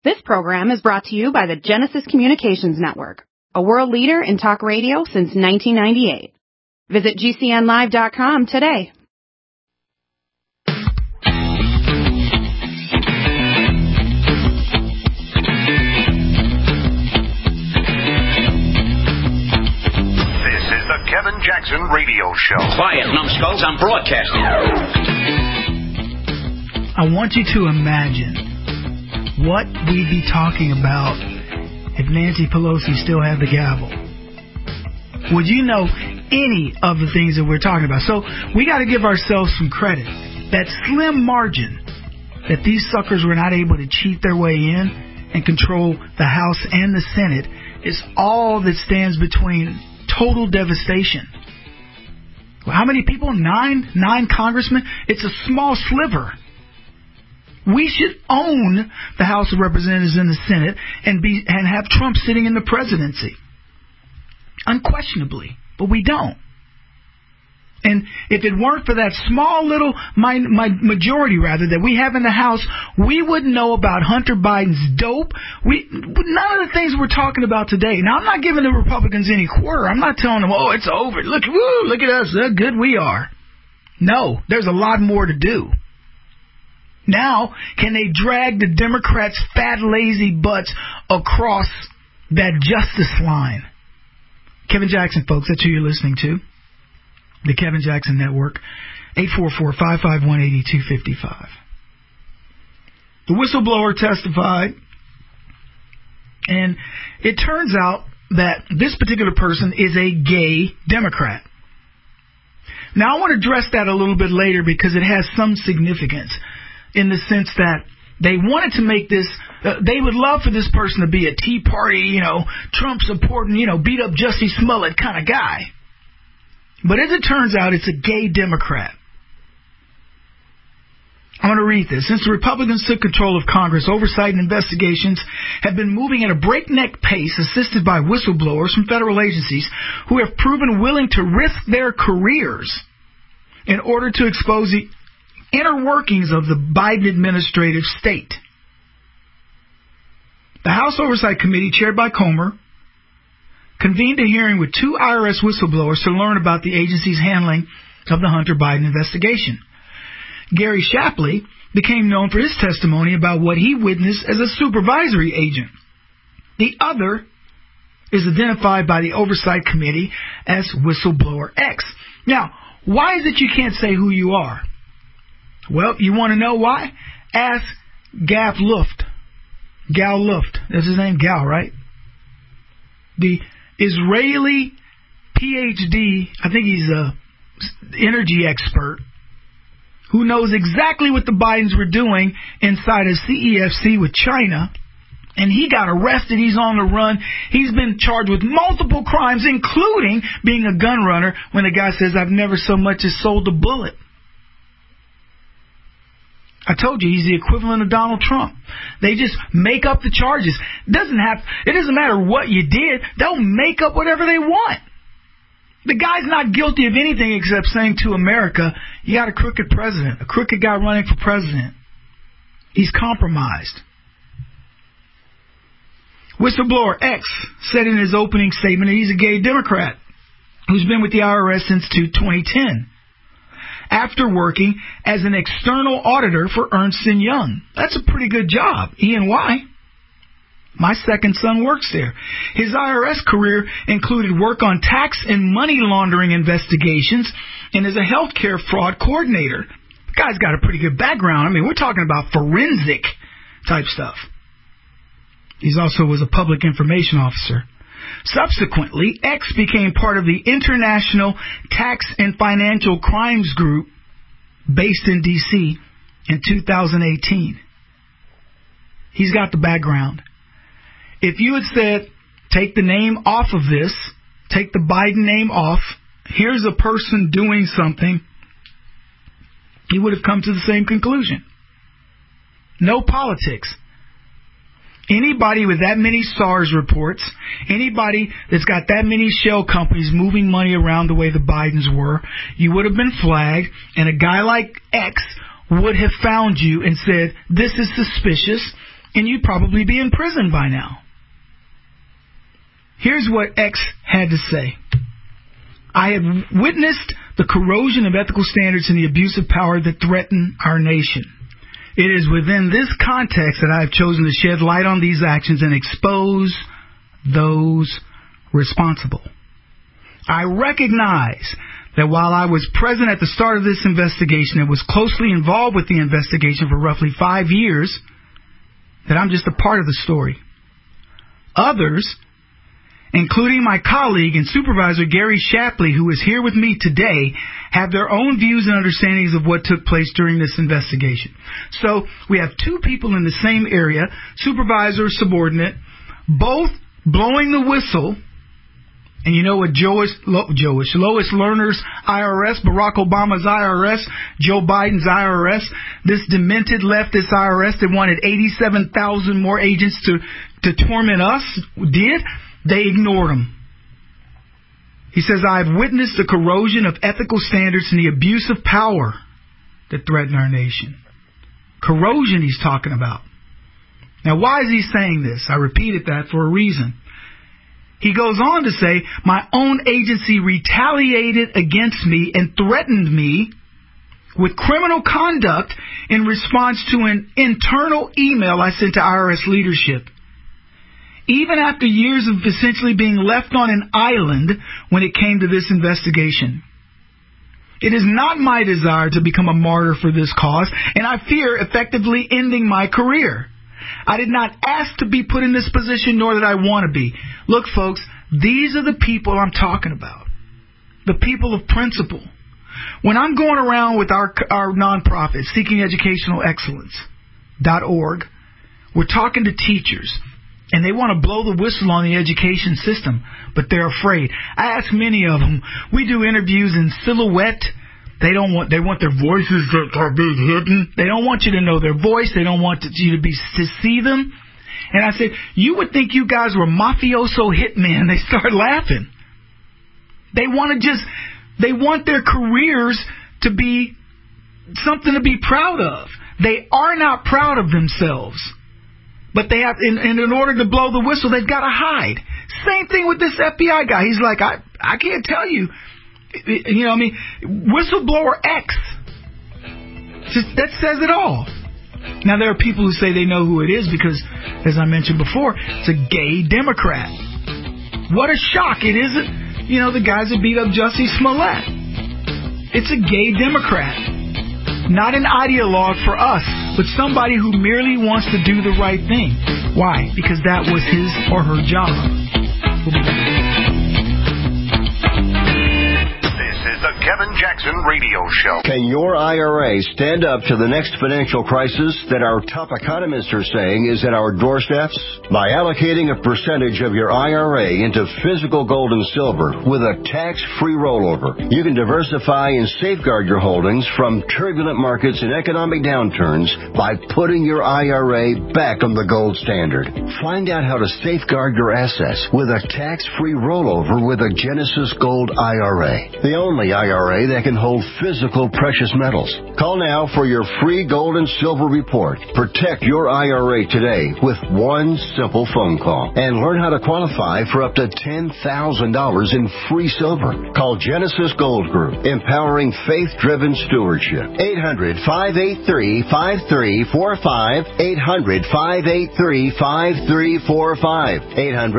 This program is brought to you by the Genesis Communications Network, a world leader in talk radio since 1998. Visit GCNlive.com today. This is the Kevin Jackson Radio Show. Quiet, numbskulls, I'm broadcasting. I want you to imagine what we'd be talking about if Nancy Pelosi still had the gavel. Would you know any of the things that we're talking about? So we got to give ourselves some credit. That slim margin that these suckers were not able to cheat their way in and control the House and the Senate is all that stands between total devastation. How many people? Nine congressmen? It's a small sliver. We should own the House of Representatives and the Senate and have Trump sitting in the presidency. Unquestionably. But we don't. And if it weren't for that small little majority that we have in the House, we wouldn't know about Hunter Biden's dope. None of the things we're talking about today. Now, I'm not giving the Republicans any quarter. I'm not telling them, oh, it's over. Look at us. How good we are. No, there's a lot more to do. Now, can they drag the Democrats' fat, lazy butts across that justice line? Kevin Jackson, folks, that's who you're listening to. The Kevin Jackson Network, 844-551-8255. The whistleblower testified, and it turns out that this particular person is a gay Democrat. Now, I want to address that a little bit later because it has some significance. In the sense that they wanted to make this, they would love for this person to be a Tea Party, Trump supporting, beat up Jussie Smollett kind of guy. But as it turns out, it's a gay Democrat. I'm going to read this. Since the Republicans took control of Congress, oversight and investigations have been moving at a breakneck pace, assisted by whistleblowers from federal agencies who have proven willing to risk their careers in order to expose the inner workings of the Biden administrative state. The House Oversight Committee, chaired by Comer, convened a hearing with two IRS whistleblowers to learn about the agency's handling of the Hunter Biden investigation. Gary Shapley became known for his testimony about what he witnessed as a supervisory agent. The other is identified by the Oversight Committee as Whistleblower X. Now, why is it you can't say who you are? Well, you want to know why? Ask Gal Luft. That's his name, Gal, right? The Israeli PhD, I think he's a energy expert, who knows exactly what the Bidens were doing inside of CEFC with China. And he got arrested. He's on the run. He's been charged with multiple crimes, including being a gun runner, when the guy says, I've never so much as sold a bullet. I told you, he's the equivalent of Donald Trump. They just make up the charges. It doesn't matter what you did. They'll make up whatever they want. The guy's not guilty of anything except saying to America, you got a crooked president, a crooked guy running for president. He's compromised. Whistleblower X said in his opening statement that he's a gay Democrat who's been with the IRS since 2010. After working as an external auditor for Ernst & Young. That's a pretty good job, E&Y. My second son works there. His IRS career included work on tax and money laundering investigations and as a healthcare fraud coordinator. The guy's got a pretty good background. I mean, we're talking about forensic type stuff. He also was a public information officer. Subsequently, X became part of the International Tax and Financial Crimes Group based in D.C. in 2018. He's got the background. If you had said, take the name off of this, take the Biden name off, here's a person doing something, he would have come to the same conclusion. No politics. Anybody with that many SARS reports, anybody that's got that many shell companies moving money around the way the Bidens were, you would have been flagged, and a guy like X would have found you and said, this is suspicious, and you'd probably be in prison by now. Here's what X had to say. I have witnessed the corrosion of ethical standards and the abuse of power that threaten our nation. It is within this context that I have chosen to shed light on these actions and expose those responsible. I recognize that while I was present at the start of this investigation and was closely involved with the investigation for roughly 5 years, that I'm just a part of the story. Others, including my colleague and supervisor Gary Shapley, who is here with me today, have their own views and understandings of what took place during this investigation. So we have two people in the same area, supervisor, subordinate, both blowing the whistle. And you know what Lois Lerner's IRS, Barack Obama's IRS, Joe Biden's IRS, this demented leftist IRS that wanted 87,000 more agents to torment us did? They ignored them. He says, I have witnessed the corrosion of ethical standards and the abuse of power that threaten our nation. Corrosion he's talking about. Now, why is he saying this? I repeated that for a reason. He goes on to say, my own agency retaliated against me and threatened me with criminal conduct in response to an internal email I sent to IRS leadership. Even after years of essentially being left on an island when it came to this investigation. It is not my desire to become a martyr for this cause, and I fear effectively ending my career. I did not ask to be put in this position, nor did I want to be. Look, folks, these are the people I'm talking about. The people of principle. When I'm going around with our nonprofit, SeekingEducationalExcellence.org, we're talking to teachers, and they want to blow the whistle on the education system, but they're afraid. I ask many of them. We do interviews in silhouette. They want their voices to be hidden. They don't want you to know their voice. They don't want you to see them. And I said, you would think you guys were mafioso hitmen. They start laughing. They want their careers to be something to be proud of. They are not proud of themselves. But they have, in order to blow the whistle, they've got to hide. Same thing with this FBI guy. He's like, I can't tell you. You know what I mean? Whistleblower X. That says it all. Now, there are people who say they know who it is because, as I mentioned before, it's a gay Democrat. What a shock. It isn't, the guys that beat up Jussie Smollett. It's a gay Democrat. Not an ideologue for us, but somebody who merely wants to do the right thing. Why? Because that was his or her job. We'll be back. The Kevin Jackson Radio Show. Can your IRA stand up to the next financial crisis that our top economists are saying is at our doorsteps? By allocating a percentage of your IRA into physical gold and silver with a tax-free rollover, you can diversify and safeguard your holdings from turbulent markets and economic downturns by putting your IRA back on the gold standard. Find out how to safeguard your assets with a tax-free rollover with a Genesis Gold IRA. The only IRA that can hold physical precious metals. Call now for your free gold and silver report. Protect your IRA today with one simple phone call and learn how to qualify for up to $10,000 in free silver. Call Genesis Gold Group, empowering faith-driven stewardship. 800-583-5345. 800-583-5345.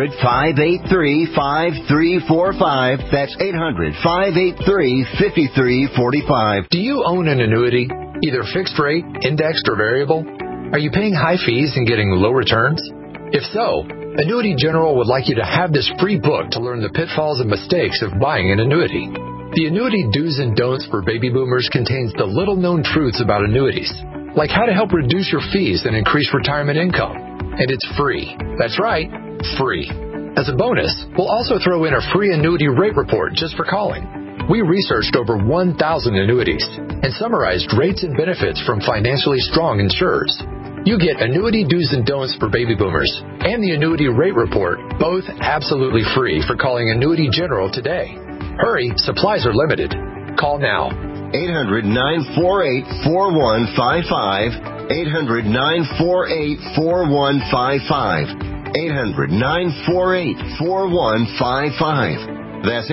800-583-5345. That's 800-583-5345. Do you own an annuity, either fixed rate, indexed, or variable? Are you paying high fees and getting low returns? If so, Annuity General would like you to have this free book to learn the pitfalls and mistakes of buying an annuity. The Annuity Do's and Don'ts for Baby Boomers contains the little-known truths about annuities, like how to help reduce your fees and increase retirement income. And it's free. That's right, free. As a bonus, we'll also throw in a free annuity rate report just for calling. We researched over 1,000 annuities and summarized rates and benefits from financially strong insurers. You get Annuity Do's and Don'ts for Baby Boomers and the Annuity Rate Report, both absolutely free for calling Annuity General today. Hurry, supplies are limited. Call now. 800-948-4155. 800-948-4155. 800-948-4155. That's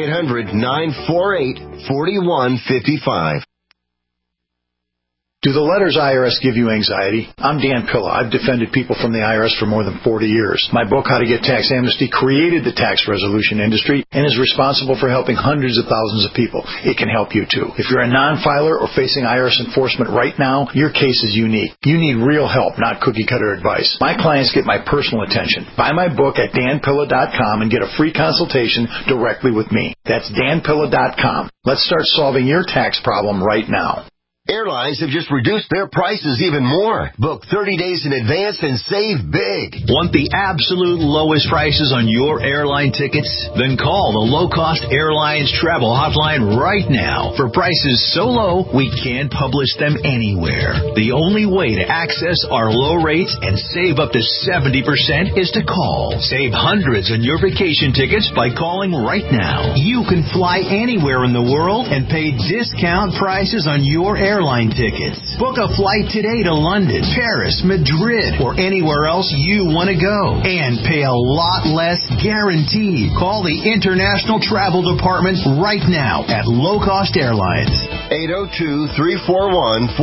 800-948-4155. Do the letters IRS give you anxiety? I'm Dan Pilla. I've defended people from the IRS for more than 40 years. My book, How to Get Tax Amnesty, created the tax resolution industry and is responsible for helping hundreds of thousands of people. It can help you, too. If you're a non-filer or facing IRS enforcement right now, your case is unique. You need real help, not cookie-cutter advice. My clients get my personal attention. Buy my book at danpilla.com and get a free consultation directly with me. That's danpilla.com. Let's start solving your tax problem right now. Airlines have just reduced their prices even more. Book 30 days in advance and save big. Want the absolute lowest prices on your airline tickets? Then call the Low Cost Airlines Travel Hotline right now for prices so low we can't publish them anywhere. The only way to access our low rates and save up to 70% is to call. Save hundreds on your vacation tickets by calling right now. You can fly anywhere in the world and pay discount prices on your airline tickets. Book a flight today to London, Paris, Madrid, or anywhere else you want to go. And pay a lot less guaranteed. Call the International Travel Department right now at Low Cost Airlines. 802-341-4535.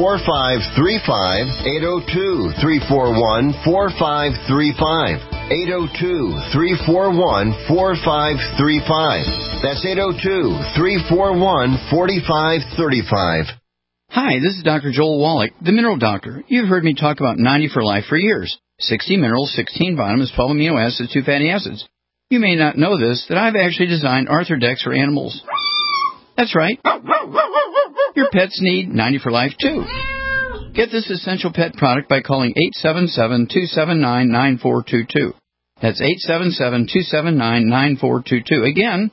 802-341-4535. 802-341-4535. That's 802-341-4535. Hi, this is Dr. Joel Wallach, the Mineral Doctor. You've heard me talk about 90 for Life for years. 60 minerals, 16 vitamins, 12 amino acids, 2 fatty acids. You may not know this, that I've actually designed Arthrodex for animals. That's right. Your pets need 90 for Life, too. Get this essential pet product by calling 877-279-9422. That's 877-279-9422. Again,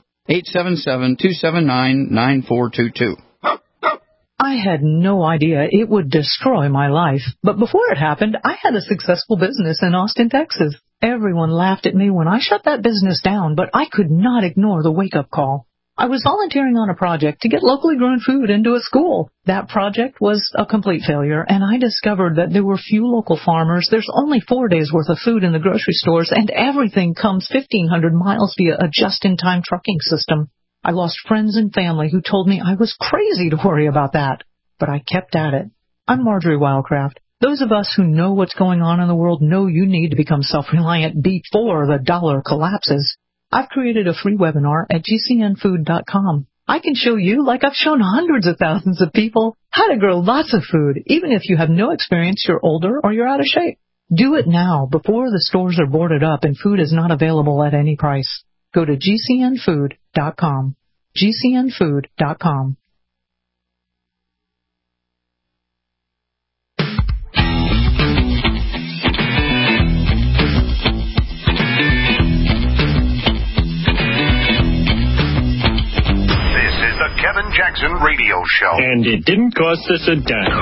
877-279-9422. I had no idea it would destroy my life. But before it happened, I had a successful business in Austin, Texas. Everyone laughed at me when I shut that business down, but I could not ignore the wake-up call. I was volunteering on a project to get locally grown food into a school. That project was a complete failure, and I discovered that there were few local farmers. There's only 4 days' worth of food in the grocery stores, and everything comes 1,500 miles via a just-in-time trucking system. I lost friends and family who told me I was crazy to worry about that, but I kept at it. I'm Marjorie Wildcraft. Those of us who know what's going on in the world know you need to become self-reliant before the dollar collapses. I've created a free webinar at gcnfood.com. I can show you, like I've shown hundreds of thousands of people, how to grow lots of food, even if you have no experience, you're older, or you're out of shape. Do it now, before the stores are boarded up and food is not available at any price. Go to gcnfood.com. gcnfood.com. This is the Kevin Jackson Radio Show. And it didn't cost us a dime.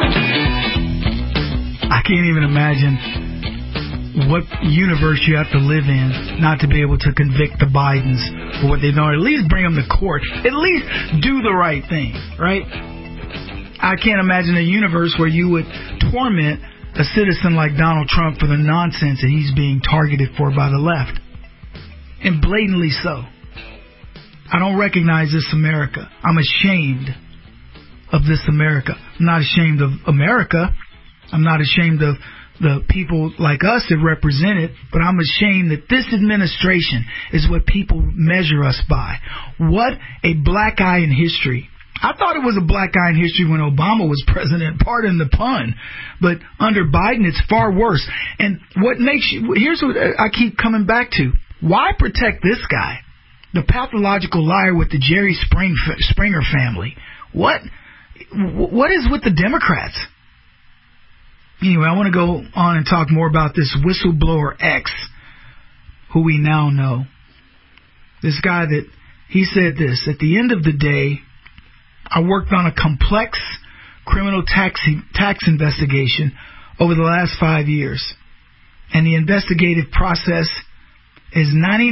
I can't even imagine what universe you have to live in not to be able to convict the Bidens for what they've done, or at least bring them to court. At least do the right thing, right? I can't imagine a universe where you would torment a citizen like Donald Trump for the nonsense that he's being targeted for by the left. And blatantly so. I don't recognize this America. I'm ashamed of this America. I'm not ashamed of America. I'm not ashamed of the people like us that represent it, but I'm ashamed that this administration is what people measure us by. What a black eye in history. I thought it was a black eye in history when Obama was president, pardon the pun, but under Biden it's far worse. And what makes you, here's what I keep coming back to. Why protect this guy, the pathological liar with the Jerry Springer family? What is with the Democrats? Anyway, I want to go on and talk more about this whistleblower X, who we now know. This guy that, he said this, at the end of the day, I worked on a complex criminal tax investigation over the last 5 years, and the investigative process is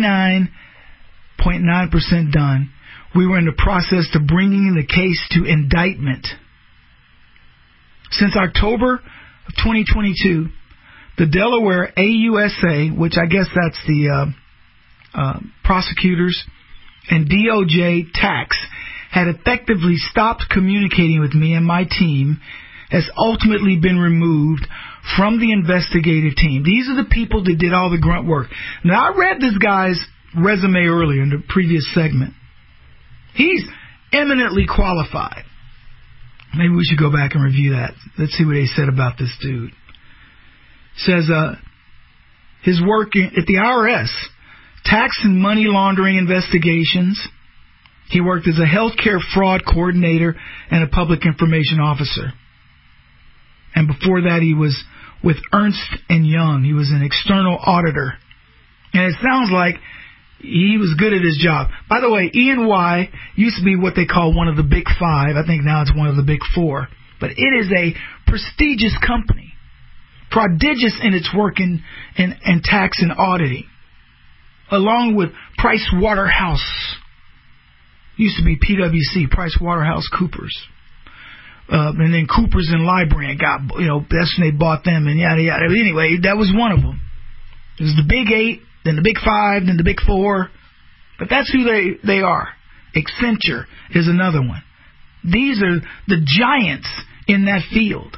99.9% done. We were in the process of bringing the case to indictment. Since October of 2022, the Delaware AUSA, which I guess that's the prosecutors, and DOJ tax had effectively stopped communicating with me and my team, has ultimately been removed from the investigative team. These are the people that did all the grunt work. Now, I read this guy's resume earlier in the previous segment. He's eminently qualified. Maybe we should go back and review that. Let's see what they said about this dude. It says his work at the IRS, tax and money laundering investigations. He worked as a healthcare fraud coordinator and a public information officer. And before that, he was with Ernst & Young. He was an external auditor. And it sounds like he was good at his job. By the way, E&Y used to be what they call one of the big five. I think now it's one of the big four. But it is a prestigious company, prodigious in its work in tax and auditing, along with Price Waterhouse. Used to be PwC, Price Waterhouse Coopers. And then Coopers and Lybrand got, that's when they bought them and yada yada. But anyway, that was one of them. It was the big 8, then the big 5, then the big 4. But that's who they are. Accenture is another one. These are the giants in that field.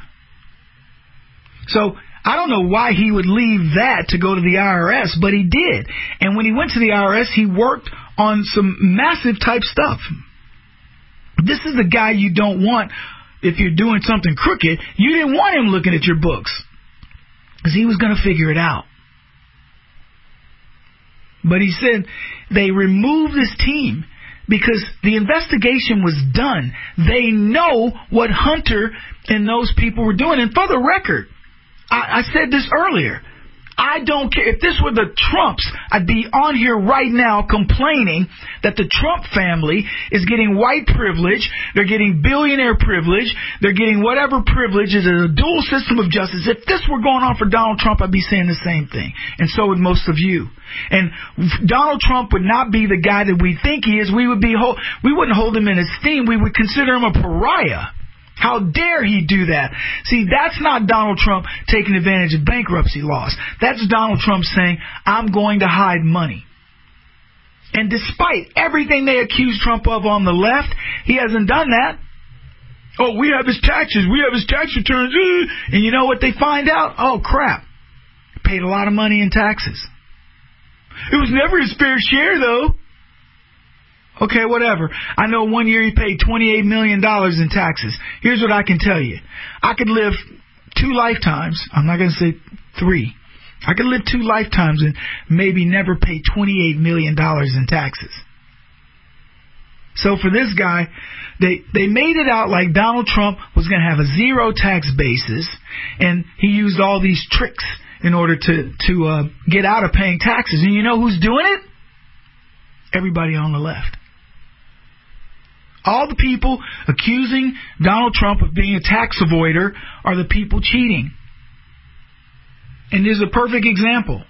So I don't know why he would leave that to go to the IRS, but he did. And when he went to the IRS, he worked on some massive type stuff. This is the guy you don't want if you're doing something crooked. You didn't want him looking at your books because he was going to figure it out. But he said they removed this team because the investigation was done. They know what Hunter and those people were doing. And for the record, I said this earlier. I don't care. If this were the Trumps, I'd be on here right now complaining that the Trump family is getting white privilege, they're getting billionaire privilege, they're getting whatever privilege. It's a dual system of justice. If this were going on for Donald Trump, I'd be saying the same thing. And so would most of you. And Donald Trump would not be the guy that we think he is. We wouldn't hold him in esteem. We would consider him a pariah. How dare he do that? See, that's not Donald Trump taking advantage of bankruptcy laws. That's Donald Trump saying, I'm going to hide money. And despite everything they accuse Trump of on the left, he hasn't done that. Oh, we have his taxes. We have his tax returns. And you know what they find out? Oh, crap. He paid a lot of money in taxes. It was never his fair share, though. Okay, whatever. I know one year he paid $28 million in taxes. Here's what I can tell you. I could live 2 lifetimes. I'm not going to say 3. I could live 2 lifetimes and maybe never pay $28 million in taxes. So for this guy, they made it out like Donald Trump was going to have a zero tax basis, and he used all these tricks in order to get out of paying taxes. And you know who's doing it? Everybody on the left. All the people accusing Donald Trump of being a tax avoider are the people cheating. And there's a perfect example.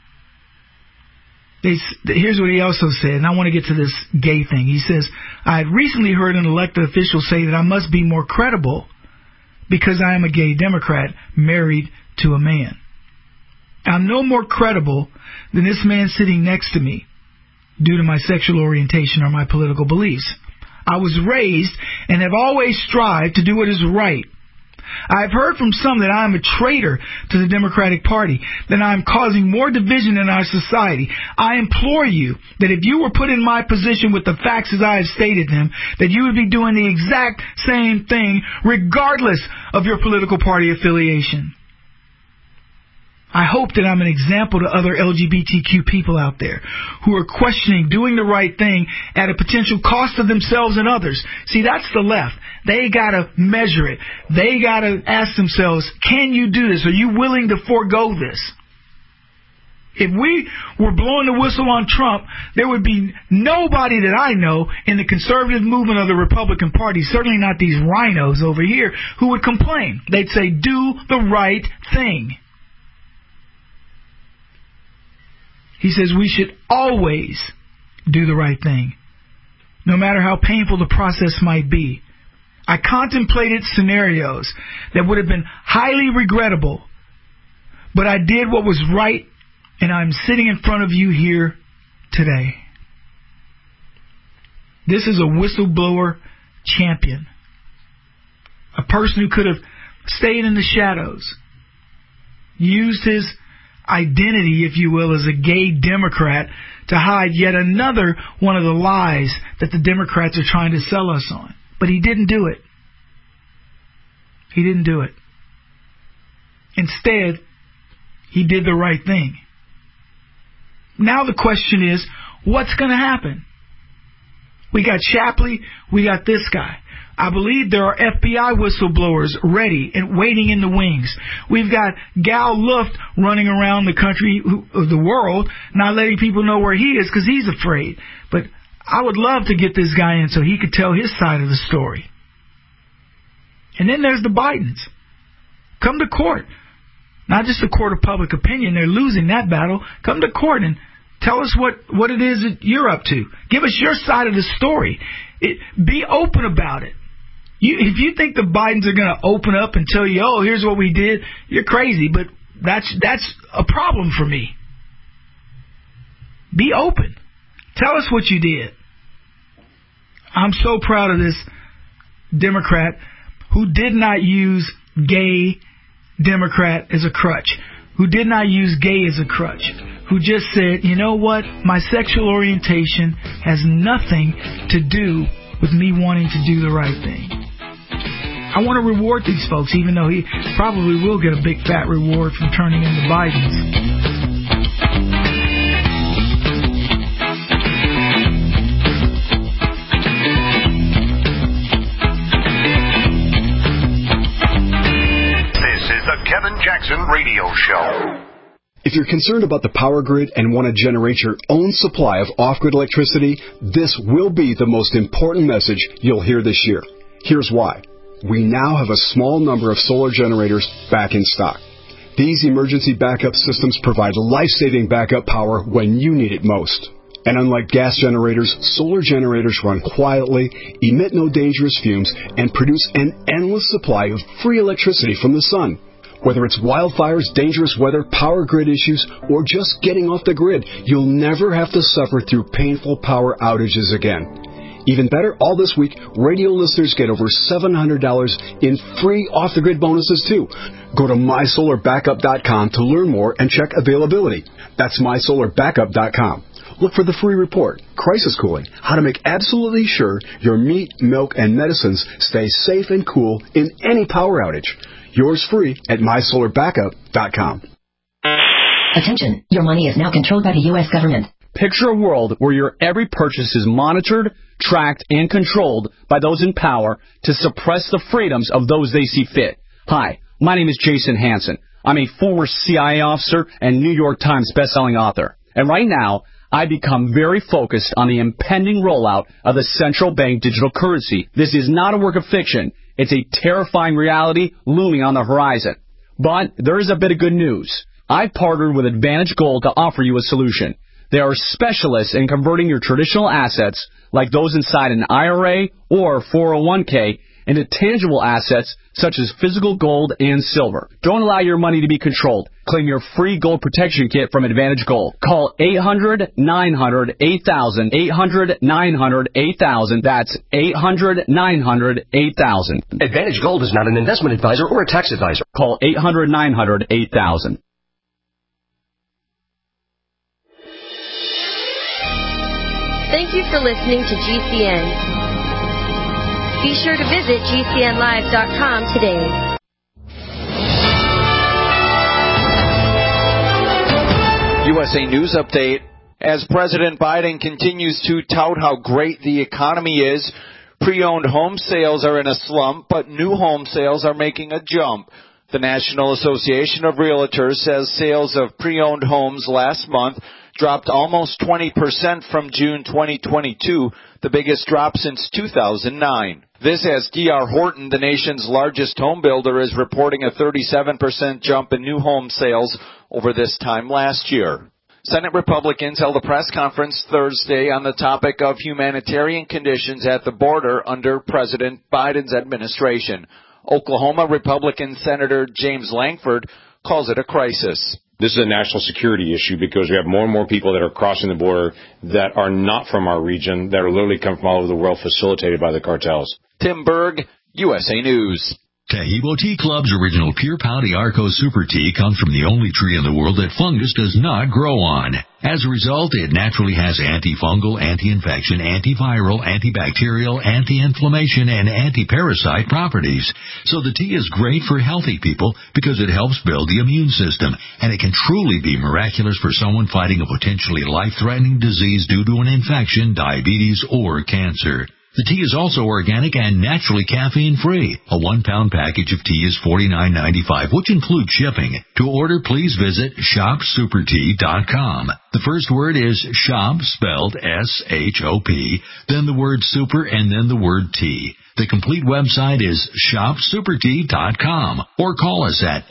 Here's what he also said, and I want to get to this gay thing. He says, I had recently heard an elected official say that I must be more credible because I am a gay Democrat married to a man. I'm no more credible than this man sitting next to me due to my sexual orientation or my political beliefs. I was raised and have always strived to do what is right. I have heard from some that I am a traitor to the Democratic Party, that I am causing more division in our society. I implore you that if you were put in my position with the facts as I have stated them, that you would be doing the exact same thing regardless of your political party affiliation. I hope that I'm an example to other LGBTQ people out there who are questioning doing the right thing at a potential cost of themselves and others. See, that's the left. They got to measure it. They got to ask themselves, can you do this? Are you willing to forego this? If we were blowing the whistle on Trump, there would be nobody that I know in the conservative movement of the Republican Party, certainly not these rhinos over here, who would complain. They'd say, do the right thing. He says we should always do the right thing, no matter how painful the process might be. I contemplated scenarios that would have been highly regrettable, but I did what was right, and I'm sitting in front of you here today. This is a whistleblower champion. A person who could have stayed in the shadows, used his identity, if you will, as a gay Democrat to hide yet another one of the lies that the Democrats are trying to sell us on. But he didn't do it. He didn't do it. Instead, he did the right thing. Now the question is, what's going to happen? We got Shapley, we got this guy. I believe there are FBI whistleblowers ready and waiting in the wings. We've got Gal Luft running around the country, the world, not letting people know where he is because he's afraid. But I would love to get this guy in so he could tell his side of the story. And then there's the Bidens. Come to court. Not just a court of public opinion. They're losing that battle. Come to court and tell us what it is that you're up to. Give us your side of the story. Be open about it. If you think the Bidens are going to open up and tell you, oh, here's what we did, you're crazy. But that's a problem for me. Be open. Tell us what you did. I'm so proud of this Democrat who did not use gay Democrat as a crutch, who did not use gay as a crutch, who just said, you know what, my sexual orientation has nothing to do with me wanting to do the right thing. I want to reward these folks, even though he probably will get a big fat reward from turning in the Bidens. Kevin Jackson Radio Show. If you're concerned about the power grid and want to generate your own supply of off-grid electricity, this will be the most important message you'll hear this year. Here's why. We now have a small number of solar generators back in stock. These emergency backup systems provide life-saving backup power when you need it most. And unlike gas generators, solar generators run quietly, emit no dangerous fumes, and produce an endless supply of free electricity from the sun. Whether it's wildfires, dangerous weather, power grid issues, or just getting off the grid, you'll never have to suffer through painful power outages again. Even better, all this week, radio listeners get over $700 in free off-the-grid bonuses, too. Go to mysolarbackup.com to learn more and check availability. That's mysolarbackup.com. Look for the free report, Crisis Cooling, how to make absolutely sure your meat, milk, and medicines stay safe and cool in any power outage. Yours free at mysolarbackup.com. Attention, your money is now controlled by the U.S. government. Picture a world where your every purchase is monitored, tracked, and controlled by those in power to suppress the freedoms of those they see fit. Hi, my name is Jason Hansen. I'm a former CIA officer and New York Times bestselling author. And right now, I become very focused on the impending rollout of the central bank digital currency. This is not a work of fiction. It's a terrifying reality looming on the horizon. But there is a bit of good news. I've partnered with Advantage Gold to offer you a solution. They are specialists in converting your traditional assets, like those inside an IRA or 401k, into tangible assets such as physical gold and silver. Don't allow your money to be controlled. Claim your free gold protection kit from Advantage Gold. Call 800-900-8000, 800-900-8000. That's 800-900-8000. Advantage Gold is not an investment advisor or a tax advisor. Call 800-900-8000. Thank you for listening to GCN. Be sure to visit GCNlive.com today. USA News Update. As President Biden continues to tout how great the economy is, pre-owned home sales are in a slump, but new home sales are making a jump. The National Association of Realtors says sales of pre-owned homes last month dropped almost 20% from June 2022, the biggest drop since 2009. This as D.R. Horton, the nation's largest home builder, is reporting a 37% jump in new home sales over this time last year. Senate Republicans held a press conference Thursday on the topic of humanitarian conditions at the border under President Biden's administration. Oklahoma Republican Senator James Lankford calls it a crisis. This is a national security issue because we have more and more people that are crossing the border that are not from our region, that are literally come from all over the world, facilitated by the cartels. Tim Berg, USA News. Tahibo Tea Club's original Pure Pouty Arco Super Tea comes from the only tree in the world that fungus does not grow on. As a result, it naturally has antifungal, anti-infection, antiviral, antibacterial, anti-inflammation, and anti-parasite properties. So the tea is great for healthy people because it helps build the immune system, and it can truly be miraculous for someone fighting a potentially life-threatening disease due to an infection, diabetes, or cancer. The tea is also organic and naturally caffeine-free. A 1-pound package of tea is $49.95, which includes shipping. To order, please visit shopsupertea.com. The first word is shop, spelled S-H-O-P, then the word super, and then the word tea. The complete website is shopsupertea.com, or call us at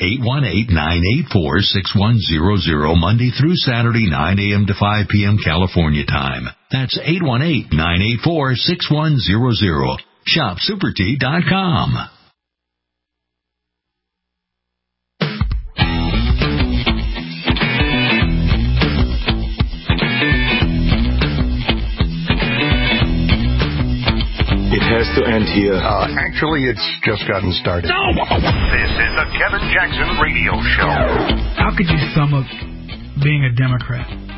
818-984-6100 Monday through Saturday, 9 a.m. to 5 p.m. California time. That's 818-984-6100. shopsupertea.com. It has to end here. Actually, it's just gotten started. No! This is the Kevin Jackson Radio Show. How could you sum up being a Democrat?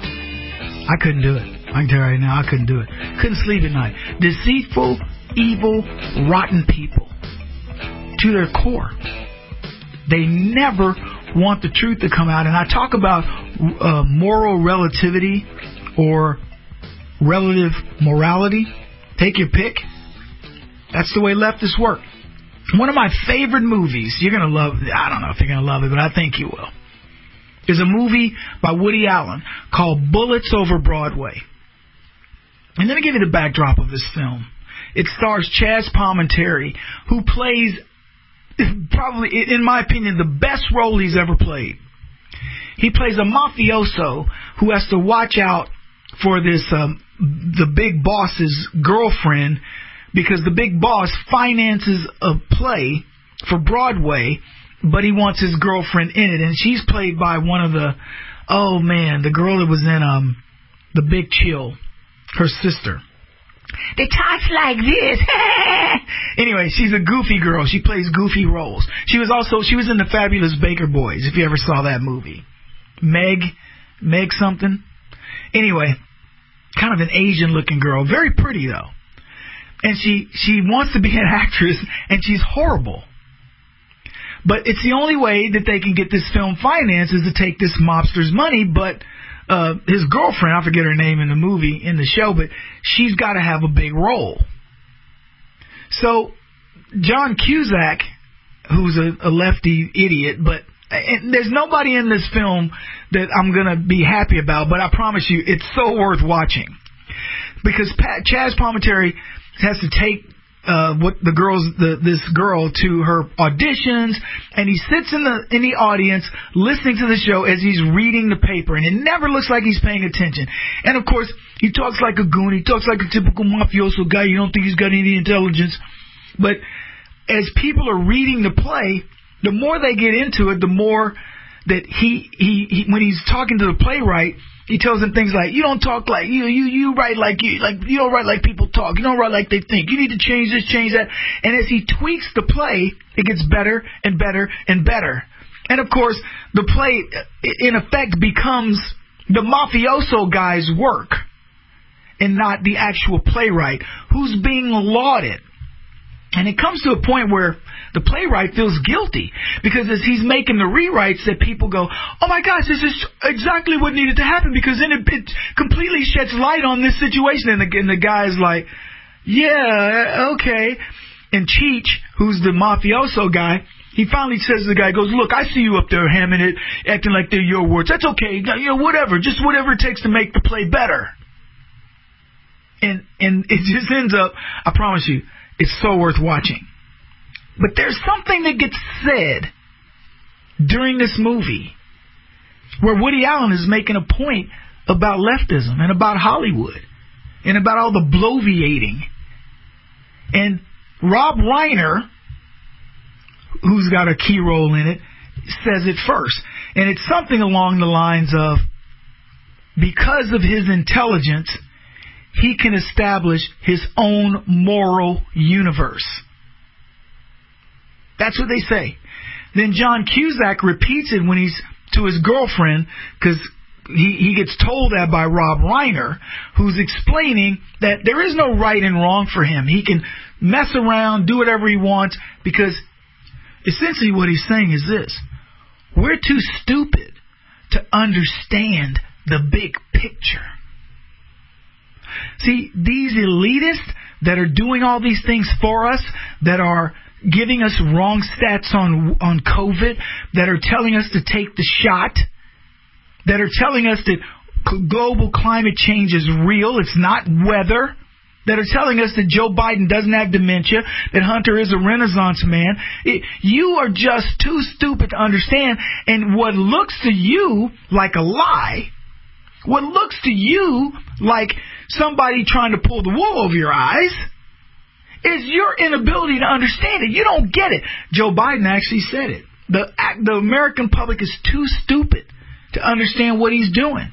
I couldn't do it. I can tell you right now, I couldn't do it. Couldn't sleep at night. Deceitful, evil, rotten people. To their core. They never want the truth to come out. And I talk about moral relativity or relative morality. Take your pick. That's the way leftists work. One of my favorite movies, you're going to love, I don't know if you're going to love it, but I think you will, is a movie by Woody Allen called Bullets Over Broadway. And let me give you the backdrop of this film. It stars Chaz Palminteri, who plays probably, in my opinion, the best role he's ever played. He plays a mafioso who has to watch out for this, the big boss's girlfriend, because the big boss finances a play for Broadway, but he wants his girlfriend in it. And she's played by one of the, the girl that was in The Big Chill, her sister. They talk like this. Anyway, she's a goofy girl. She plays goofy roles. She was in the Fabulous Baker Boys, if you ever saw that movie. Meg something. Anyway, kind of an Asian-looking girl. Very pretty, though. And she wants to be an actress, and she's horrible. But it's the only way that they can get this film financed is to take this mobster's money. But his girlfriend, I forget her name in the movie, in the show, but she's got to have a big role. So John Cusack, who's a lefty idiot, but and there's nobody in this film that I'm going to be happy about, but I promise you it's so worth watching. Because Chaz Palminteri has to take this girl to her auditions, and he sits in the audience listening to the show as he's reading the paper, and it never looks like he's paying attention. And of course, he talks like a goon. He talks like a typical mafioso guy. You don't think he's got any intelligence. But as people are reading the play, the more they get into it, the more that he when he's talking to the playwright, he tells them things like, you don't talk like, you write like you don't write like people talk. You don't write like they think. You need to change this, change that. And as he tweaks the play, it gets better and better and better. And of course, the play, in effect, becomes the mafioso guy's work and not the actual playwright who's being lauded. And it comes to a point where the playwright feels guilty because as he's making the rewrites that people go, oh my gosh, this is exactly what needed to happen because then it completely sheds light on this situation. And the guy's like, yeah, okay. And Cheech, who's the mafioso guy, he finally says to the guy, goes, look, I see you up there hamming it, acting like they're your words. That's okay. Whatever. Just whatever it takes to make the play better. And it just ends up, I promise you, it's so worth watching. But there's something that gets said during this movie where Woody Allen is making a point about leftism and about Hollywood and about all the bloviating. And Rob Reiner, who's got a key role in it, says it first. And it's something along the lines of, because of his intelligence, he can establish his own moral universe. That's what they say. Then John Cusack repeats it when he's to his girlfriend, because he gets told that by Rob Reiner, who's explaining that there is no right and wrong for him. He can mess around, do whatever he wants, because essentially what he's saying is this: we're too stupid to understand the big picture. See, these elitists that are doing all these things for us, that are giving us wrong stats on COVID, that are telling us to take the shot, that are telling us that global climate change is real, it's not weather, that are telling us that Joe Biden doesn't have dementia, that Hunter is a Renaissance man. You are just too stupid to understand. And what looks to you like a lie, what looks to you like somebody trying to pull the wool over your eyes, is your inability to understand it. You don't get it. Joe Biden actually said it. The American public is too stupid to understand what he's doing.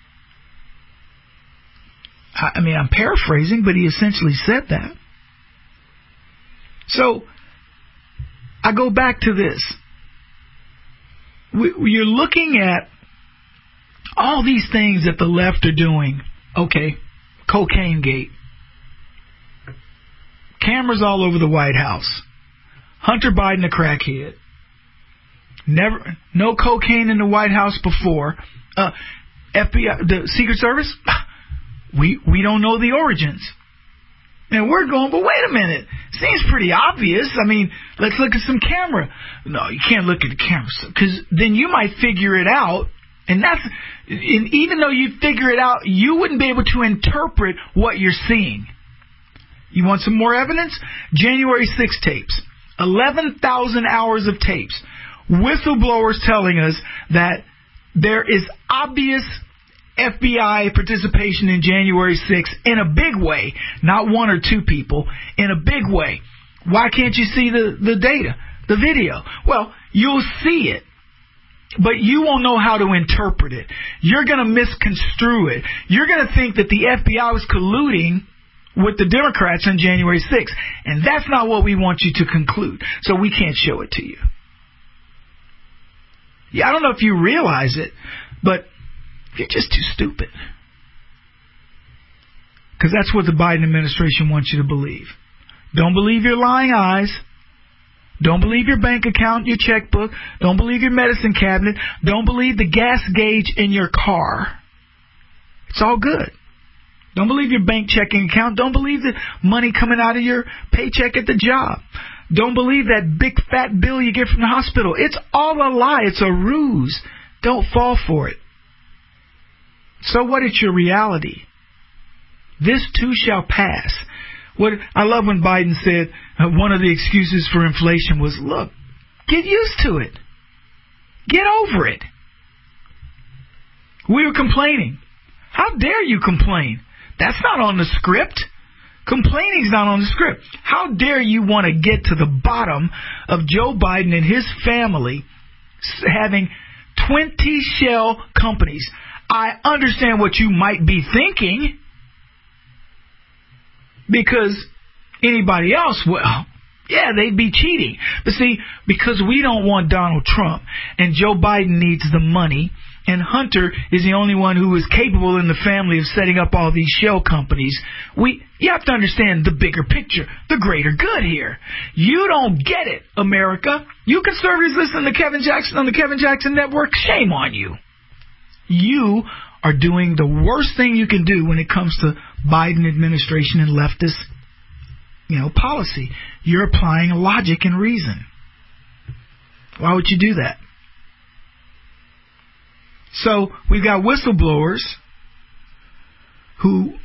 I mean, I'm paraphrasing, but he essentially said that. So, I go back to this. You're looking at all these things that the left are doing. Okay, Cocaine Gate. Cameras all over the White House. Hunter Biden a crackhead. No cocaine in the White House before. FBI, the Secret Service, we don't know the origins. And we're going, but wait a minute. Seems pretty obvious. I mean, let's look at some camera. No, you can't look at the camera, because then you might figure it out. And even though you figure it out, you wouldn't be able to interpret what you're seeing. You want some more evidence? January 6 tapes. 11,000 hours of tapes. Whistleblowers telling us that there is obvious FBI participation in January 6 in a big way. Not one or two people. In a big way. Why can't you see the data, the video? Well, you'll see it, but you won't know how to interpret it. You're going to misconstrue it. You're going to think that the FBI was colluding with the Democrats on January 6th. And that's not what we want you to conclude. So we can't show it to you. Yeah, I don't know if you realize it, but you're just too stupid. Because that's what the Biden administration wants you to believe. Don't believe your lying eyes. Don't believe your bank account, your checkbook. Don't believe your medicine cabinet. Don't believe the gas gauge in your car. It's all good. Don't believe your bank checking account. Don't believe the money coming out of your paycheck at the job. Don't believe that big fat bill you get from the hospital. It's all a lie. It's a ruse. Don't fall for it. So what is your reality? This too shall pass. I love when Biden said one of the excuses for inflation was, look, get used to it. Get over it. We were complaining. How dare you complain? That's not on the script. Complaining's not on the script. How dare you want to get to the bottom of Joe Biden and his family having 20 shell companies? I understand what you might be thinking, because anybody else, well, yeah, they'd be cheating. But see, because we don't want Donald Trump, and Joe Biden needs the money, and Hunter is the only one who is capable in the family of setting up all these shell companies, you have to understand the bigger picture, the greater good here. You don't get it, America. You conservatives listen to Kevin Jackson on the Kevin Jackson Network. Shame on you. You are doing the worst thing you can do when it comes to Biden administration and leftist, policy. You're applying logic and reason. Why would you do that? So we've got whistleblowers who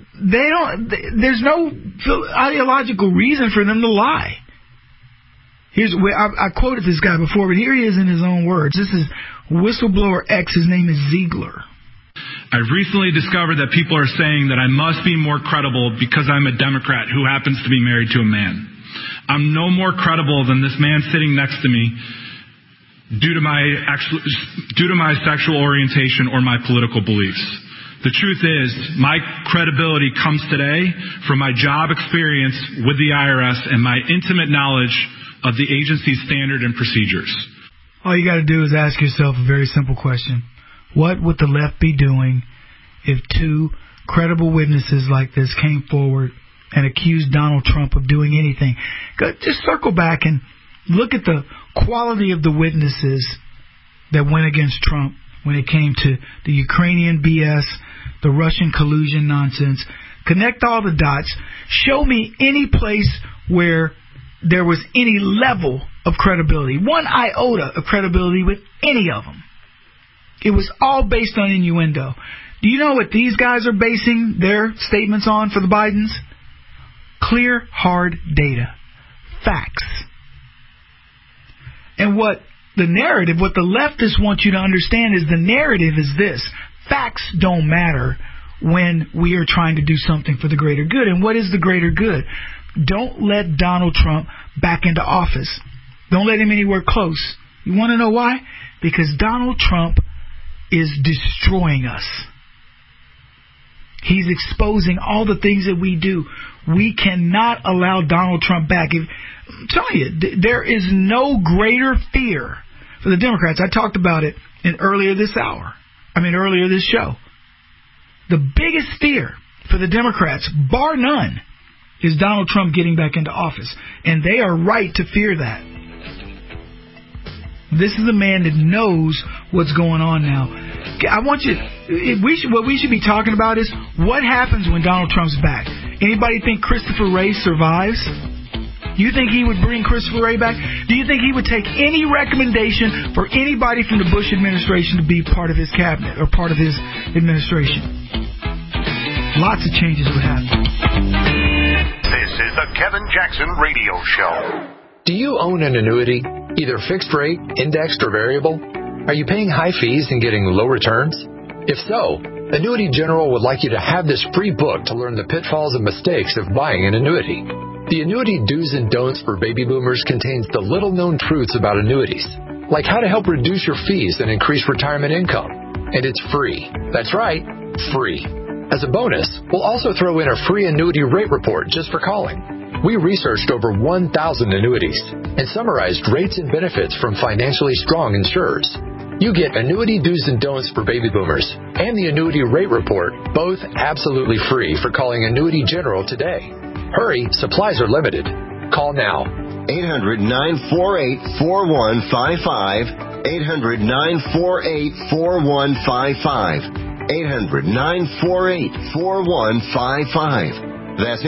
there's no ideological reason for them to lie. I quoted this guy before, but here he is in his own words. This is Whistleblower X. His name is Ziegler. I've recently discovered that people are saying that I must be more credible because I'm a Democrat who happens to be married to a man. I'm no more credible than this man sitting next to me due to my sexual orientation or my political beliefs. The truth is, my credibility comes today from my job experience with the IRS and my intimate knowledge of the agency's standard and procedures. All you got to do is ask yourself a very simple question. What would the left be doing if two credible witnesses like this came forward and accused Donald Trump of doing anything? Just circle back and look at the quality of the witnesses that went against Trump when it came to the Ukrainian BS, the Russian collusion nonsense. Connect all the dots. Show me any place where there was any level of credibility, one iota of credibility with any of them. It was all based on innuendo. Do you know what these guys are basing their statements on for the Bidens? Clear, hard data. Facts. And what the leftists want you to understand is the narrative is this. Facts don't matter when we are trying to do something for the greater good. And what is the greater good? Don't let Donald Trump back into office. Don't let him anywhere close. You want to know why? Because Donald Trump is destroying us. He's exposing all the things that we do. We cannot allow Donald Trump back. I'm telling you, there is no greater fear for the Democrats. I talked about it earlier this show. The biggest fear for the Democrats, bar none, is Donald Trump getting back into office. And they are right to fear that. This is a man that knows what's going on now. What we should be talking about is what happens when Donald Trump's back. Anybody think Christopher Wray survives? You think he would bring Christopher Wray back? Do you think he would take any recommendation for anybody from the Bush administration to be part of his cabinet or part of his administration? Lots of changes would happen. This is the Kevin Jackson Radio Show. Do you own an annuity, either fixed rate, indexed, or variable? Are you paying high fees and getting low returns? If so, Annuity General would like you to have this free book to learn the pitfalls and mistakes of buying an annuity. The Annuity Do's and Don'ts for Baby Boomers contains the little-known truths about annuities, like how to help reduce your fees and increase retirement income. And it's free. That's right, free. As a bonus, we'll also throw in a free annuity rate report just for calling. We researched over 1,000 annuities and summarized rates and benefits from financially strong insurers. You get Annuity Do's and Don'ts for Baby Boomers and the Annuity Rate Report, both absolutely free for calling Annuity General today. Hurry, supplies are limited. Call now. 800-948-4155. 800-948-4155. 800-948-4155. That's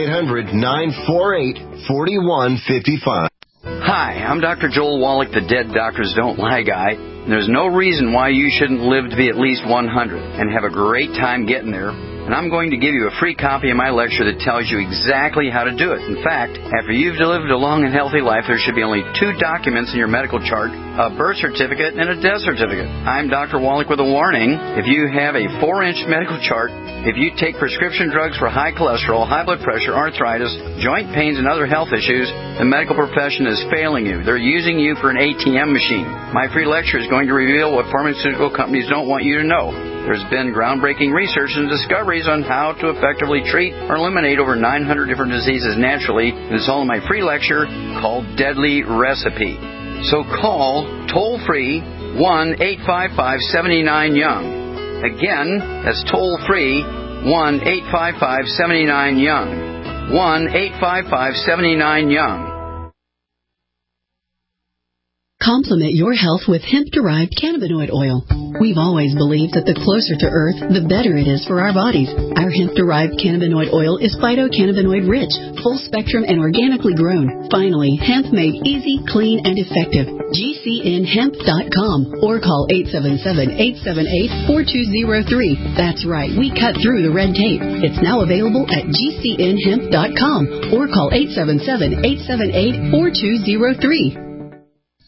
800-948-4155. Hi, I'm Dr. Joel Wallach, the Dead Doctors Don't Lie guy. There's no reason why you shouldn't live to be at least 100 and have a great time getting there. And I'm going to give you a free copy of my lecture that tells you exactly how to do it. In fact, after you've lived a long and healthy life, there should be only 2 documents in your medical chart, a birth certificate and a death certificate. I'm Dr. Wallach with a warning. If you have a 4-inch medical chart, if you take prescription drugs for high cholesterol, high blood pressure, arthritis, joint pains, and other health issues, the medical profession is failing you. They're using you for an ATM machine. My free lecture is going to reveal what pharmaceutical companies don't want you to know. There's been groundbreaking research and discoveries on how to effectively treat or eliminate over 900 different diseases naturally. It's all in my free lecture called Deadly Recipe. So call toll-free 1-855-79-YOUNG. Again, that's toll-free 1-855-79-YOUNG. 1-855-79-YOUNG. Complement your health with hemp-derived cannabinoid oil. We've always believed that the closer to Earth, the better it is for our bodies. Our hemp-derived cannabinoid oil is phytocannabinoid-rich, full-spectrum, and organically grown. Finally, hemp made easy, clean, and effective. GCNhemp.com or call 877-878-4203. That's right, we cut through the red tape. It's now available at GCNhemp.com or call 877-878-4203.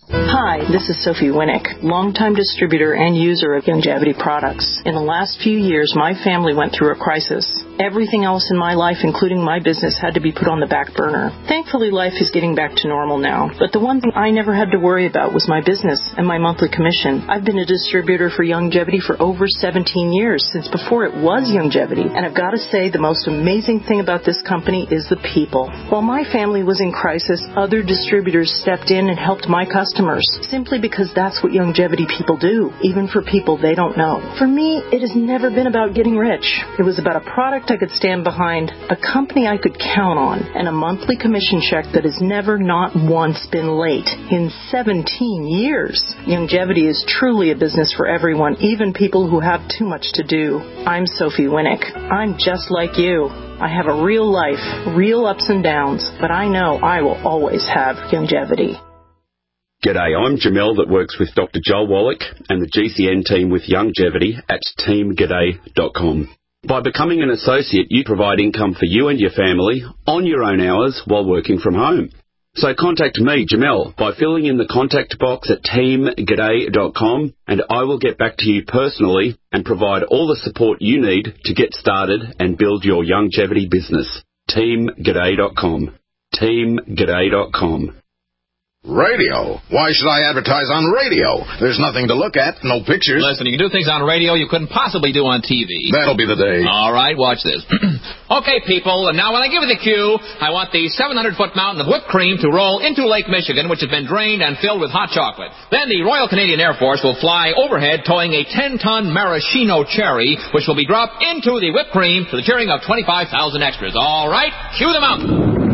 Hi, this is Sophie Winnick, longtime distributor and user of Youngevity products. In the last few years, my family went through a crisis. Everything else in my life, including my business, had to be put on the back burner. Thankfully, life is getting back to normal now. But the one thing I never had to worry about was my business and my monthly commission. I've been a distributor for Youngevity for over 17 years, since before it was Youngevity. And I've got to say, the most amazing thing about this company is the people. While my family was in crisis, other distributors stepped in and helped my customers, simply because that's what Youngevity people do, even for people they don't know. For me, it has never been about getting rich. It was about a product I could stand behind, a company I could count on, and a monthly commission check that has never not once been late in 17 years. Youngevity is truly a business for everyone, even people who have too much to do. I'm Sophie Winnick. I'm just like you. I have a real life, real ups and downs, but I know I will always have Youngevity. G'day, I'm Jamel that works with Dr. Joel Wallach and the GCN team with Youngevity at teamg'day.com. By becoming an associate, you provide income for you and your family on your own hours while working from home. So contact me, Jamel, by filling in the contact box at teamg'day.com, and I will get back to you personally and provide all the support you need to get started and build your Youngevity business. teamg'day.com. teamg'day.com. Radio? Why should I advertise on radio? There's nothing to look at, no pictures. Listen, you can do things on radio you couldn't possibly do on TV. That'll be the day. All right, watch this. Okay, people, and now when I give you the cue, I want the 700-foot mountain of whipped cream to roll into Lake Michigan, which has been drained and filled with hot chocolate. Then the Royal Canadian Air Force will fly overhead towing a 10-ton maraschino cherry, which will be dropped into the whipped cream to the cheering of 25,000 extras. All right, cue the mountain.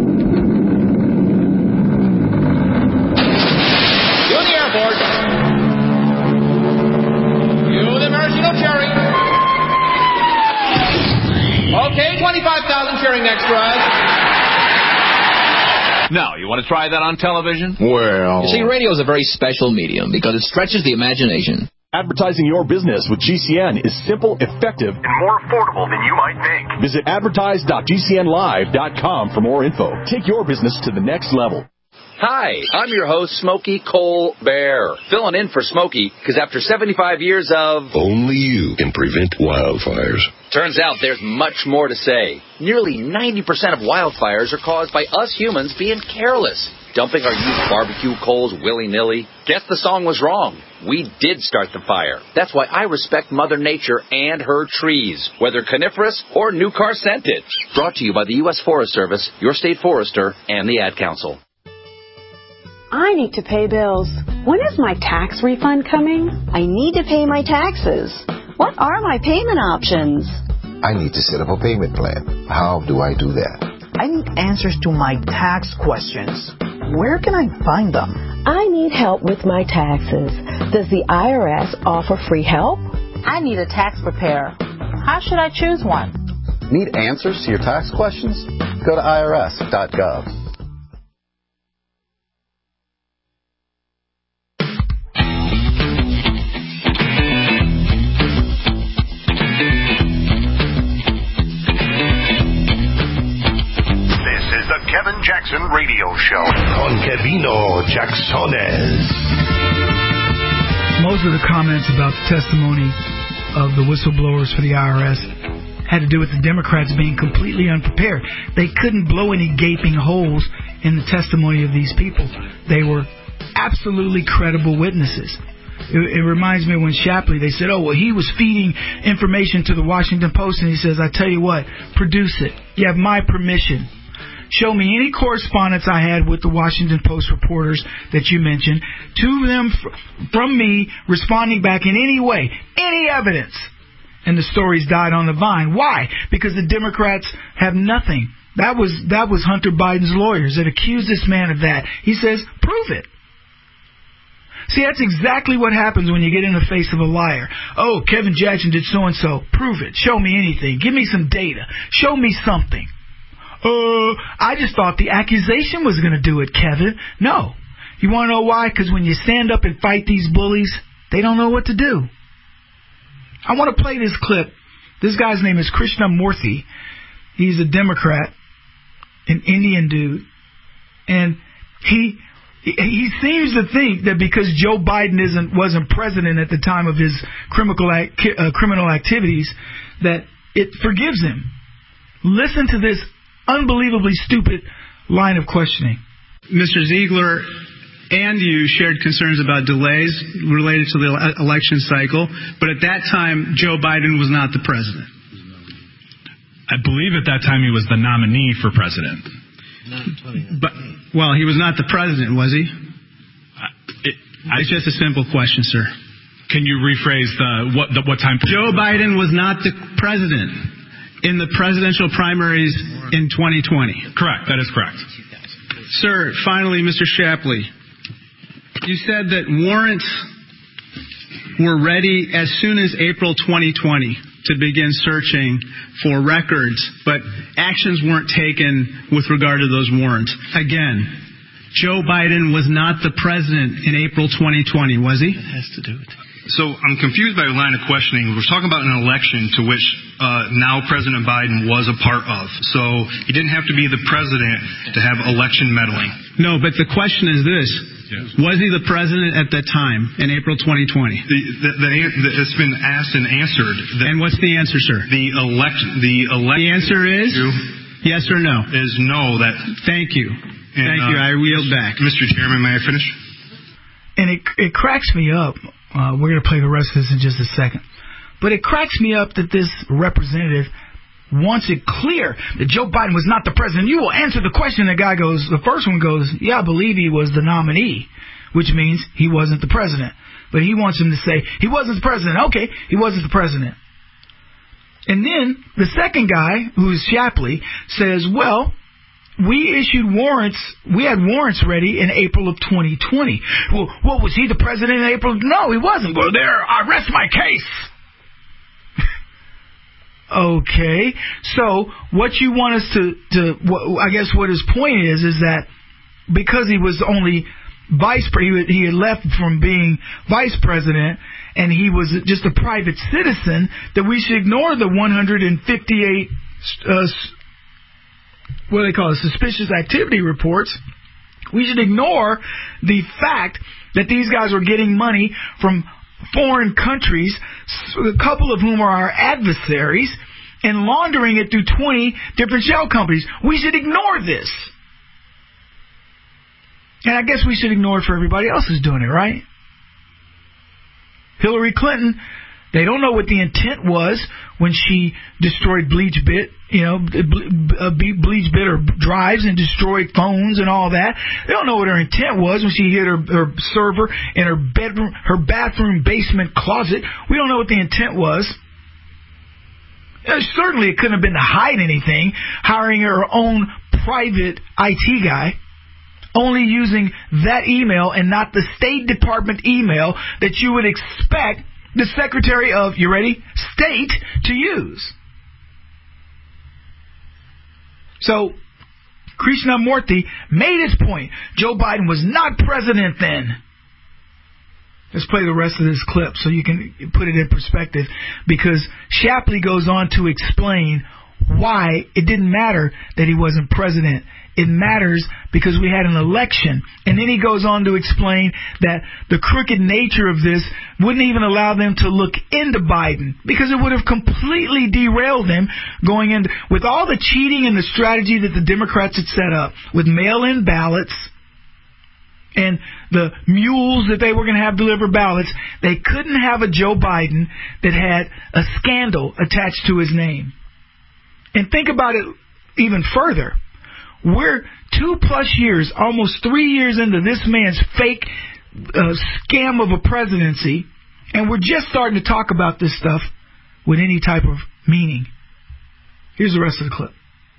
Okay, 25,000 cheering extras. Now, you want to try that on television? Well... You see, radio is a very special medium because it stretches the imagination. Advertising your business with GCN is simple, effective, and more affordable than you might think. Visit advertise.gcnlive.com for more info. Take your business to the next level. Hi, I'm your host, Smokey Colbert, filling in for Smokey, because after 75 years of... Only you can prevent wildfires. Turns out there's much more to say. Nearly 90% of wildfires are caused by us humans being careless, dumping our used barbecue coals willy-nilly. Guess the song was wrong. We did start the fire. That's why I respect Mother Nature and her trees, whether coniferous or new car scented. Brought to you by the U.S. Forest Service, your state forester, and the Ad Council. I need to pay bills. When is my tax refund coming? I need to pay my taxes. What are my payment options? I need to set up a payment plan. How do I do that? I need answers to my tax questions. Where can I find them? I need help with my taxes. Does the IRS offer free help? I need a tax preparer. How should I choose one? Need answers to your tax questions? Go to irs.gov. Kevin Jackson Radio Show. Con Kevino Jacksones. Most of the comments about the testimony of the whistleblowers for the IRS had to do with the Democrats being completely unprepared. They couldn't blow any gaping holes in the testimony of these people. They were absolutely credible witnesses. It reminds me when Shapley, they said, oh, well, he was feeding information to the Washington Post, and he says, I tell you what, produce it. You have my permission. Show me any correspondence I had with the Washington Post reporters that you mentioned, to them from me responding back in any way, any evidence. And the stories died on the vine. Why? Because the Democrats have nothing. That was Hunter Biden's lawyers that accused this man of that. He says, prove it. See, that's exactly what happens when you get in the face of a liar. Oh, Kevin Jackson did so-and-so. Prove it. Show me anything. Give me some data. Show me something. I just thought the accusation was going to do it, Kevin. No. You want to know why? Because when you stand up and fight these bullies, they don't know what to do. I want to play this clip. This guy's name is Krishnamurthy. He's a Democrat, an Indian dude. And he he seems to think that because Joe Biden wasn't president at the time of his criminal activities, that it forgives him. Listen to this unbelievably stupid line of questioning. Mr. Ziegler and you shared concerns about delays related to the election cycle, but at that time, Joe Biden was not the president. I believe at that time he was the nominee for president. But, well, he was not the president, was he? It's just a simple question, sir. Can you rephrase what time? Joe Biden was not the president in the presidential primaries in 2020. Correct. That is correct. Sir, finally, Mr. Shapley, you said that warrants were ready as soon as April 2020 to begin searching for records, but actions weren't taken with regard to those warrants. Again, Joe Biden was not the president in April 2020, was he? It has to do with it. So I'm confused by your line of questioning. We're talking about an election to which now President Biden was a part of. So he didn't have to be the president to have election meddling. No, but the question is this. Yes. Was he the president at that time in April 2020? It's been asked and answered. And what's the answer, sir? The answer is yes or no? Is no. Thank you. Thank you. I yield back. Mr. Chairman, may I finish? And it cracks me up. We're going to play the rest of this in just a second. But it cracks me up that this representative wants it clear that Joe Biden was not the president. You will answer the question. The first one goes, yeah, I believe he was the nominee, which means he wasn't the president. But he wants him to say, he wasn't the president. Okay, he wasn't the president. And then the second guy, who's Shapley, says, well, we issued warrants. We had warrants ready in April of 2020. Well, what, was he the president in April? No, he wasn't. Well, there, I rest my case. Okay, so what you want us I guess what his point is that because he was only he had left from being vice president and he was just a private citizen, that we should ignore the 158 what do they call it, suspicious activity reports. We should ignore the fact that these guys were getting money from foreign countries, a couple of whom are our adversaries, and laundering it through 20 different shell companies. We should ignore this. And I guess we should ignore it for everybody else who's doing it, right? Hillary Clinton, they don't know what the intent was when she destroyed BleachBit, BleachBit or drives and destroyed phones and all that. They don't know what her intent was when she hid her server in her bathroom basement closet. We don't know what the intent was. Certainly it couldn't have been to hide anything, hiring her own private IT guy, only using that email and not the State Department email that you would expect the Secretary of, you ready, State to use. So, Krishnamurti made his point. Joe Biden was not president then. Let's play the rest of this clip so you can put it in perspective, because Shapley goes on to explain why it didn't matter that he wasn't president. It matters because we had an election. And then he goes on to explain that the crooked nature of this wouldn't even allow them to look into Biden, because it would have completely derailed them going in with all the cheating and the strategy that the Democrats had set up with mail-in ballots and the mules that they were going to have deliver ballots. They couldn't have a Joe Biden that had a scandal attached to his name. And think about it even further. We're 2+ years, almost 3 years into this man's fake scam of a presidency, and we're just starting to talk about this stuff with any type of meaning. Here's the rest of the clip.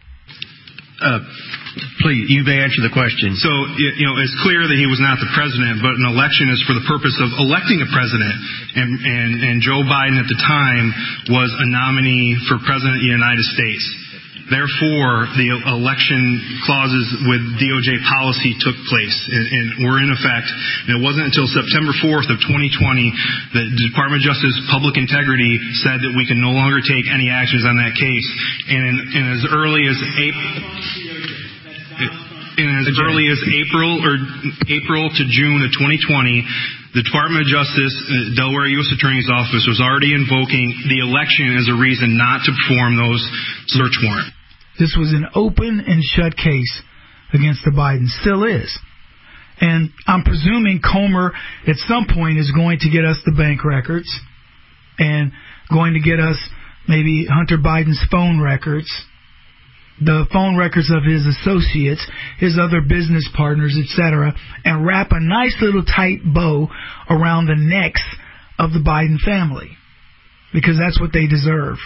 Please, you may answer the question. So, it's clear that he was not the president, but an election is for the purpose of electing a president. And Joe Biden at the time was a nominee for president of the United States. Therefore, the election clauses with DOJ policy took place and were in effect. And it wasn't until September 4th of 2020 that the Department of Justice Public Integrity said that we can no longer take any actions on that case. And as early as April... in as early as April to June of 2020, the Department of Justice, Delaware U.S. Attorney's Office, was already invoking the election as a reason not to perform those search warrants. This was an open and shut case against the Bidens. Still is. And I'm presuming Comer at some point is going to get us the bank records and going to get us maybe Hunter Biden's phone records, the phone records of his associates, his other business partners, etc., and wrap a nice little tight bow around the necks of the Biden family, because that's what they deserve.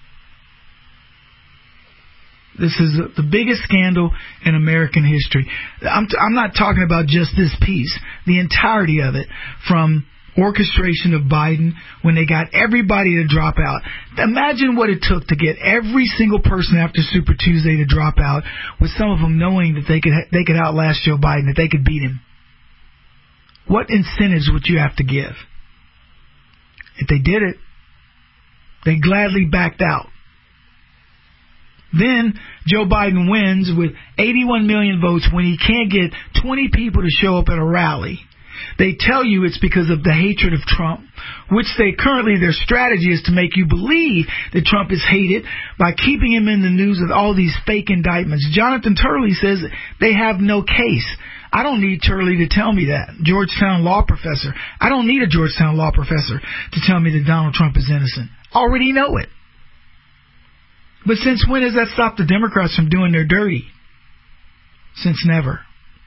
This is the biggest scandal in American history. I'm not talking about just this piece, the entirety of it, from orchestration of Biden when they got everybody to drop out. Imagine what it took to get every single person after Super Tuesday to drop out, with some of them knowing that they could outlast Joe Biden, that they could beat him. What incentives would you have to give? If they did it, they gladly backed out. Then Joe Biden wins with 81 million votes when he can't get 20 people to show up at a rally. They tell you it's because of the hatred of Trump, which their strategy is to make you believe that Trump is hated by keeping him in the news with all these fake indictments. Jonathan Turley says they have no case. I don't need Turley to tell me that. Georgetown law professor. I don't need a Georgetown law professor to tell me that Donald Trump is innocent. Already know it. But since when has that stopped the Democrats from doing their dirty? Since never.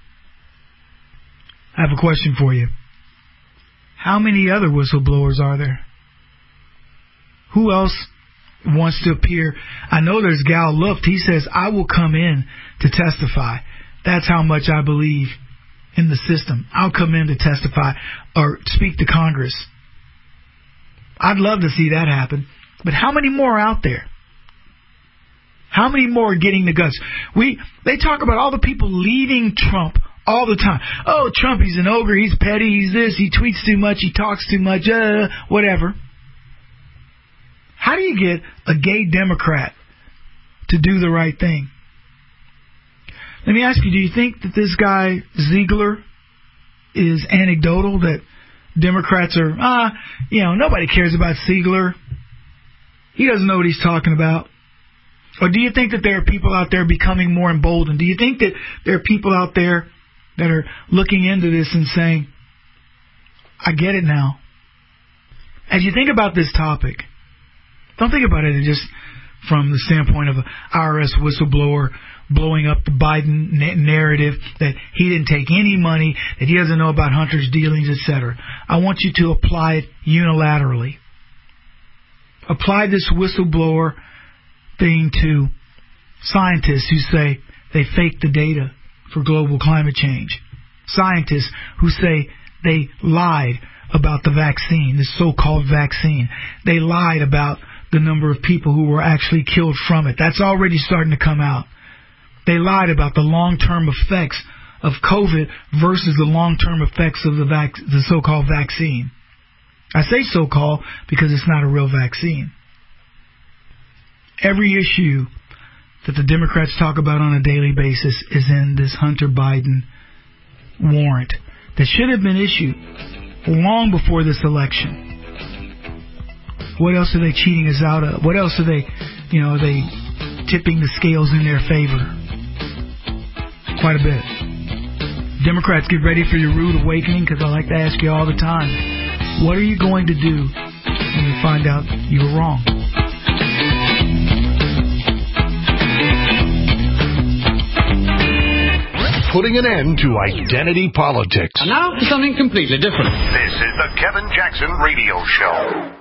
I have a question for you. How many other whistleblowers are there? Who else wants to appear? I know there's Gal Luft. He says, I will come in to testify. That's how much I believe in the system. I'll come in to testify or speak to Congress. I'd love to see that happen. But how many more are out there? How many more are getting the guts? They talk about all the people leaving Trump all the time. Oh, Trump, he's an ogre, he's petty, he's this, he tweets too much, he talks too much, whatever. How do you get a gay Democrat to do the right thing? Let me ask you, do you think that this guy, Ziegler, is anecdotal, that Democrats are, nobody cares about Ziegler. He doesn't know what he's talking about. Or do you think that there are people out there becoming more emboldened? Do you think that there are people out there that are looking into this and saying, I get it now? As you think about this topic, don't think about it just from the standpoint of an IRS whistleblower blowing up the Biden narrative that he didn't take any money, that he doesn't know about Hunter's dealings, etc. I want you to apply it unilaterally. Apply this whistleblower thing to scientists who say they faked the data for global climate change. Scientists who say they lied about the vaccine, this so-called vaccine. They lied about the number of people who were actually killed from it. That's already starting to come out. They lied about the long-term effects of COVID versus the long-term effects of the so-called vaccine. I say so-called because it's not a real vaccine. Every issue that the Democrats talk about on a daily basis is in this Hunter Biden warrant that should have been issued long before this election. What else are they cheating us out of? What else are they tipping the scales in their favor? Quite a bit. Democrats, get ready for your rude awakening, because I like to ask you all the time, what are you going to do when you find out you were wrong? Putting an end to identity politics. And now for something completely different. This is the Kevin Jackson Radio Show.